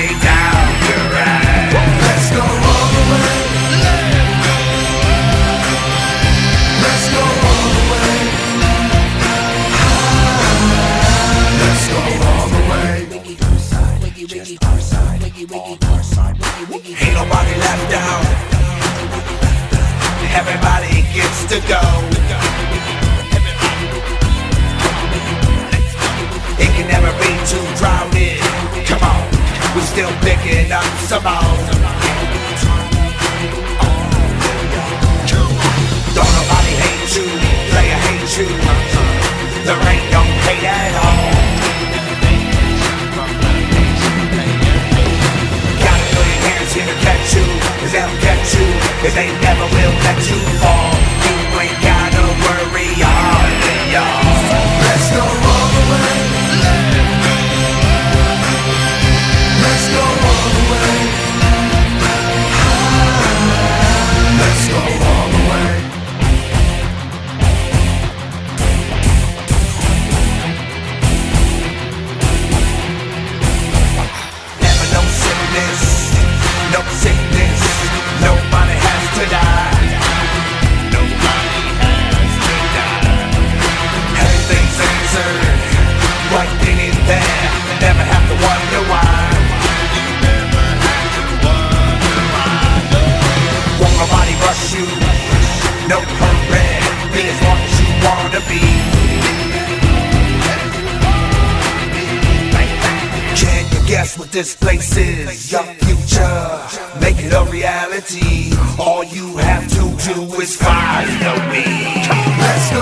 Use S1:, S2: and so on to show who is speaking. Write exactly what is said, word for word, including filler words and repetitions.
S1: lay down your ride.
S2: Let's go all the way. Let's go all the way. Let's go all the way. Just our side, all our side.
S1: Ain't nobody left out. Everybody gets to go. It can never be too crowded. Come on, we're still picking up some more. Don't nobody hate you, player hate you. The rain don't hate at all. Gotta throw your hands here to catch you, cause they'll catch you, cause they never will let you fall. You ain't gotta worry, y'all, y'all.
S2: Let's go all the way. Let's go all the way. Let's go all the way.
S1: Never no sickness, no sickness. Nobody has to die. Nobody has to die. Everything's answered, right then and there. Never have to wonder why. Won't nobody rush you, no hurry. Be as long as you wanna be. Can you guess what this place is? Your future, make it a reality. All you have to do is follow me.
S2: Let's go